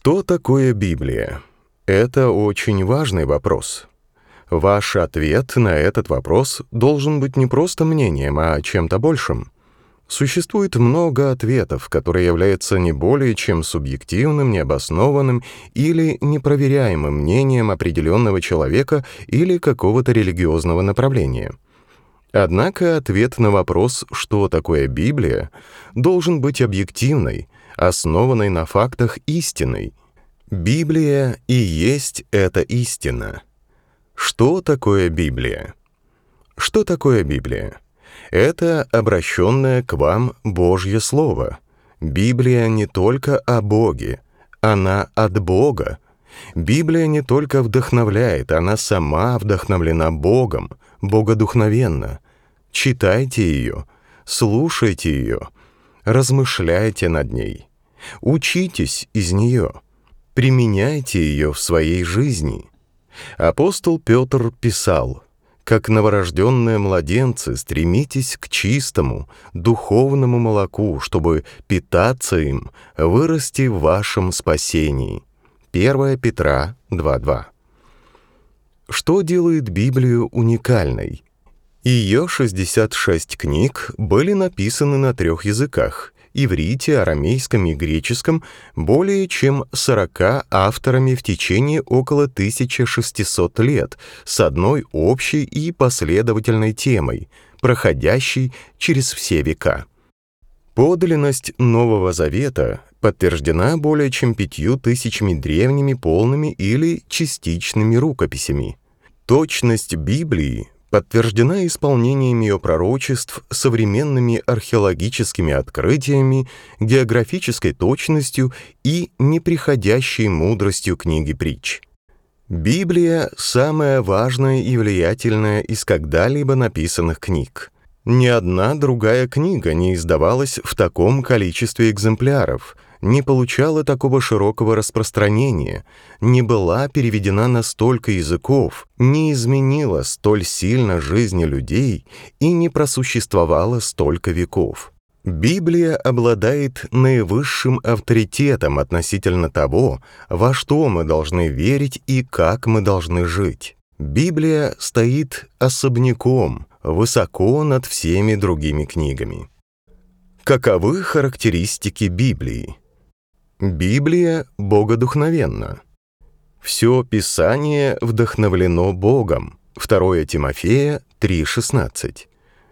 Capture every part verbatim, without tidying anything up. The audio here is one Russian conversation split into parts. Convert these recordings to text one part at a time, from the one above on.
Что такое Библия? Это очень важный вопрос. Ваш ответ на этот вопрос должен быть не просто мнением, а чем-то большим. Существует много ответов, которые являются не более чем субъективным, необоснованным или непроверяемым мнением определенного человека или какого-то религиозного направления. Однако ответ на вопрос, что такое Библия, должен быть объективной, основанной на фактах истиной. Библия и есть эта истина. Что такое Библия? Что такое Библия? Это обращенное к вам Божье Слово. Библия не только о Боге, она от Бога. Библия не только вдохновляет, она сама вдохновлена Богом, богодухновенна. Читайте ее, слушайте ее, размышляйте над ней, учитесь из нее, применяйте ее в своей жизни. Апостол Петр писал: «Как новорожденные младенцы, стремитесь к чистому, духовному молоку, чтобы питаться им, вырасти в вашем спасении». первое Петра два два. Что делает Библию уникальной? Ее шестьдесят шесть книг были написаны на трех языках – иврите, арамейском и греческом, более чем сорока авторами в течение около тысячи шестисот лет с одной общей и последовательной темой, проходящей через все века. Подлинность Нового Завета подтверждена более чем пятью тысячами древними полными или частичными рукописями. Точность Библии подтверждена исполнением ее пророчеств современными археологическими открытиями, географической точностью и неприходящей мудростью книги притч. Библия – самая важная и влиятельная из когда-либо написанных книг. Ни одна другая книга не издавалась в таком количестве экземпляров, не получала такого широкого распространения, не была переведена на столько языков, не изменила столь сильно жизни людей и не просуществовала столько веков. Библия обладает наивысшим авторитетом относительно того, во что мы должны верить и как мы должны жить. Библия стоит особняком, высоко над всеми другими книгами. Каковы характеристики Библии? Библия богодухновенна. Все Писание вдохновлено Богом. второе Тимофея три шестнадцать.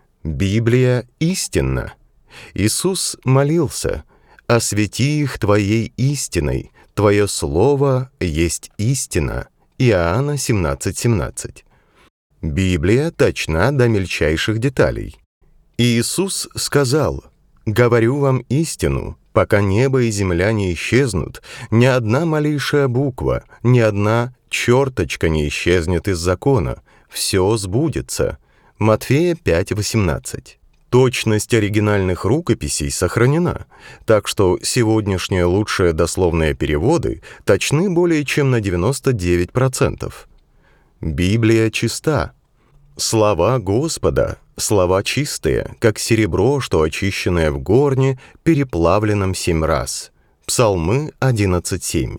Библия истинна. Иисус молился: «Освети их Твоей истиной, Твое Слово есть истина». Иоанна семнадцать семнадцать. Библия точна до мельчайших деталей. Иисус сказал: «Говорю вам истину, пока небо и земля не исчезнут, ни одна малейшая буква, ни одна черточка не исчезнет из закона, все сбудется». Матфея пять восемнадцать. Точность оригинальных рукописей сохранена, так что сегодняшние лучшие дословные переводы точны более чем на девяносто девять процентов. Библия чиста. Слова Господа, слова чистые, как серебро, что очищенное в горне, переплавленном семь раз. Псалмы одиннадцать семь.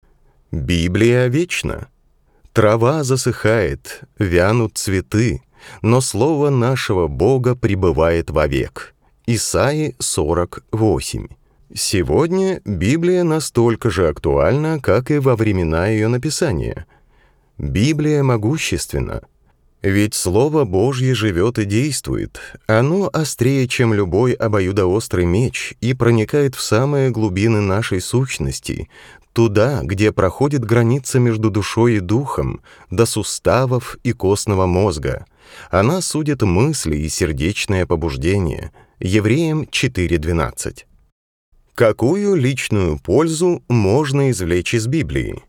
Библия вечна. Трава засыхает, вянут цветы, но слово нашего Бога пребывает вовек. Исайи сорок восемь. Сегодня Библия настолько же актуальна, как и во времена ее написания. Библия могущественна. Ведь Слово Божье живет и действует. Оно острее, чем любой обоюдоострый меч, и проникает в самые глубины нашей сущности, туда, где проходит граница между душой и духом, до суставов и костного мозга. Она судит мысли и сердечное побуждение. Евреям четыре двенадцать. Какую личную пользу можно извлечь из Библии?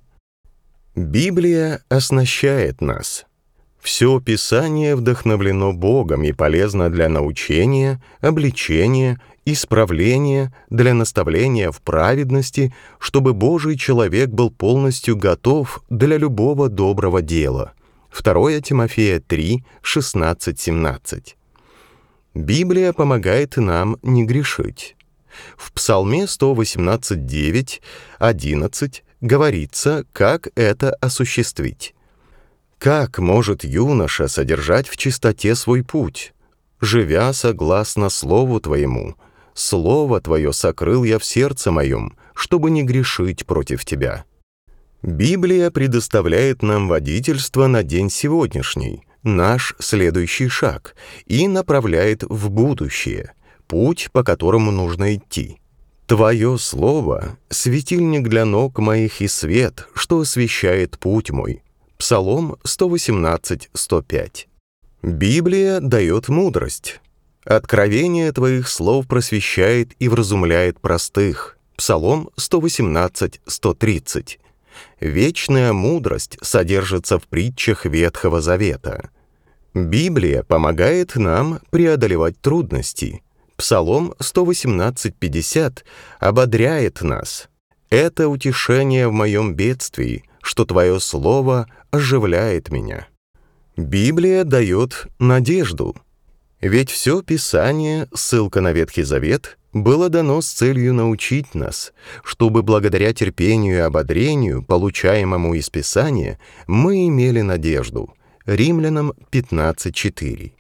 Библия оснащает нас. Все Писание вдохновлено Богом и полезно для научения, обличения, исправления, для наставления в праведности, чтобы Божий человек был полностью готов для любого доброго дела. второе Тимофея три шестнадцать семнадцать. Библия помогает нам не грешить. В Псалме сто восемнадцать девять, одиннадцать говорится, как это осуществить. Как может юноша содержать в чистоте свой путь? Живя согласно Слову Твоему, Слово Твое сокрыл я в сердце моем, чтобы не грешить против Тебя. Библия предоставляет нам водительство на день сегодняшний, наш следующий шаг, и направляет в будущее, путь, по которому нужно идти. Твое Слово — светильник для ног моих и свет, что освещает путь мой. Псалом сто восемнадцать, сто пять. Библия дает мудрость. Откровение Твоих слов просвещает и вразумляет простых. Псалом сто восемнадцать, сто тридцать. Вечная мудрость содержится в притчах Ветхого Завета. Библия помогает нам преодолевать трудности. Псалом сто восемнадцать, пятьдесят ободряет нас. «Это утешение в моем бедствии, что Твое Слово оживляет меня». Библия дает надежду. Ведь все Писание, ссылка на Ветхий Завет, было дано с целью научить нас, чтобы благодаря терпению и ободрению, получаемому из Писания, мы имели надежду. Римлянам пятнадцать, четыре.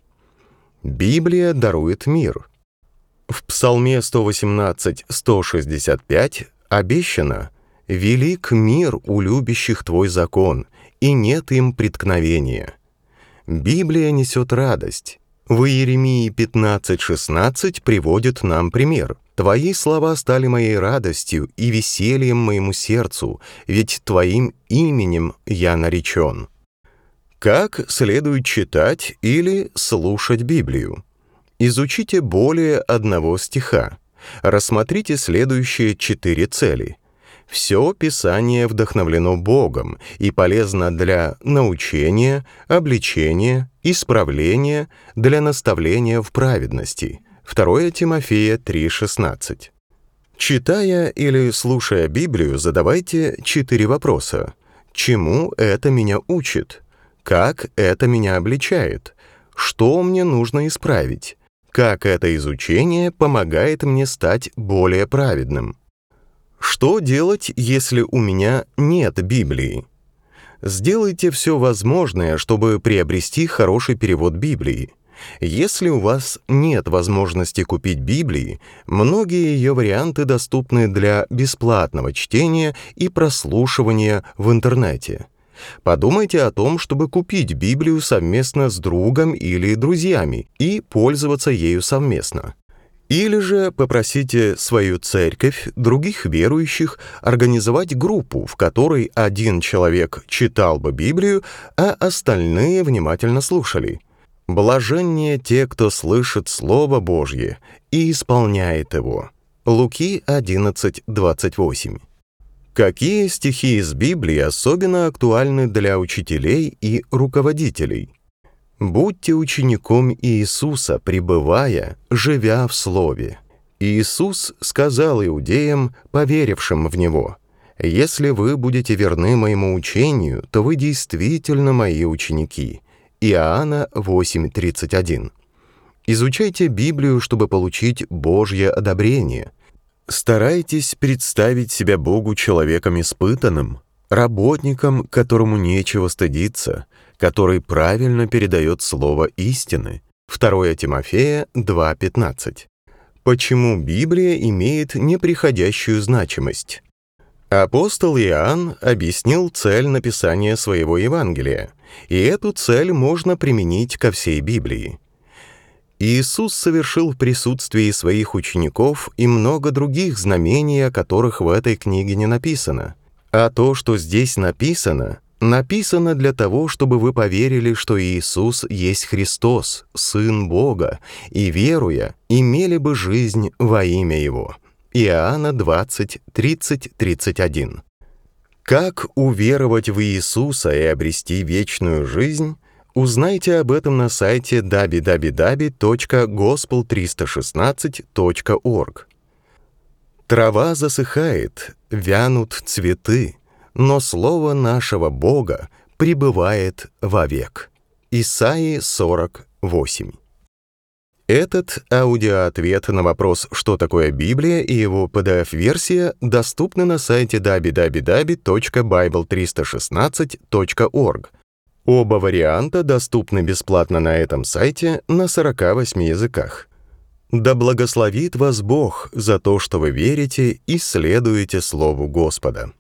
Библия дарует мир. В Псалме сто восемнадцать, сто шестьдесят пять обещано: «Велик мир у любящих Твой закон, и нет им преткновения». Библия несет радость. В Иеремии пятнадцать, шестнадцать приводит нам пример. «Твои слова стали моей радостью и весельем моему сердцу, ведь Твоим именем я наречен». Как следует читать или слушать Библию? Изучите более одного стиха. Рассмотрите следующие четыре цели. Все Писание вдохновлено Богом и полезно для научения, обличения, исправления, для наставления в праведности. второе Тимофея три, шестнадцать. Читая или слушая Библию, задавайте четыре вопроса. Чему это меня учит? Как это меня обличает? Что мне нужно исправить? Как это изучение помогает мне стать более праведным? Что делать, если у меня нет Библии? Сделайте все возможное, чтобы приобрести хороший перевод Библии. Если у вас нет возможности купить Библии, многие ее варианты доступны для бесплатного чтения и прослушивания в интернете. Подумайте о том, чтобы купить Библию совместно с другом или друзьями и пользоваться ею совместно. Или же попросите свою церковь, других верующих, организовать группу, в которой один человек читал бы Библию, а остальные внимательно слушали. «Блаженнее те, кто слышит Слово Божье и исполняет его». Луки одиннадцать, двадцать восемь. Какие стихи из Библии особенно актуальны для учителей и руководителей? «Будьте учеником Иисуса, пребывая, живя в Слове». Иисус сказал иудеям, поверившим в Него: «Если вы будете верны моему учению, то вы действительно мои ученики». Иоанна восемь, тридцать один. Изучайте Библию, чтобы получить Божье одобрение. Старайтесь представить себя Богу человеком испытанным, работником, которому нечего стыдиться, который правильно передает слово истины. второе Тимофея два, пятнадцать. Почему Библия имеет неприходящую значимость? Апостол Иоанн объяснил цель написания своего Евангелия, и эту цель можно применить ко всей Библии. Иисус совершил в присутствии своих учеников и много других знамений, о которых в этой книге не написано. А то, что здесь написано, написано для того, чтобы вы поверили, что Иисус есть Христос, Сын Бога, и, веруя, имели бы жизнь во имя Его. Иоанна двадцать, тридцать, тридцать один. Как уверовать в Иисуса и обрести вечную жизнь? Узнайте об этом на сайте дабл ю дабл ю дабл ю точка госпел триста шестнадцать точка орг. Трава засыхает, вянут цветы, но слово нашего Бога пребывает вовек. Исайи сорок восемь. Этот аудиоответ на вопрос «Что такое Библия?» и его пи ди эф-версия доступны на сайте дабл ю дабл ю дабл ю точка байбл триста шестнадцать точка орг. Оба варианта доступны бесплатно на этом сайте на сорока восьми языках. Да благословит вас Бог за то, что вы верите и следуете Слову Господа.